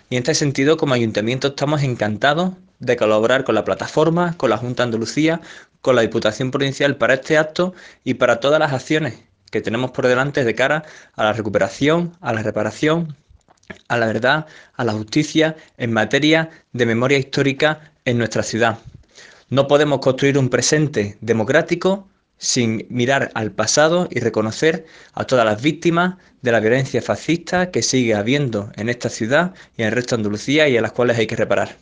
Y en este sentido, como ayuntamiento, estamos encantados de colaborar con la plataforma, con la Junta de Andalucía, con la Diputación Provincial para este acto y para todas las acciones que tenemos por delante de cara a la recuperación, a la reparación, a la verdad, a la justicia en materia de memoria histórica en nuestra ciudad. No podemos construir un presente democrático sin mirar al pasado y reconocer a todas las víctimas de la violencia fascista que sigue habiendo en esta ciudad y en el resto de Andalucía y a las cuales hay que reparar.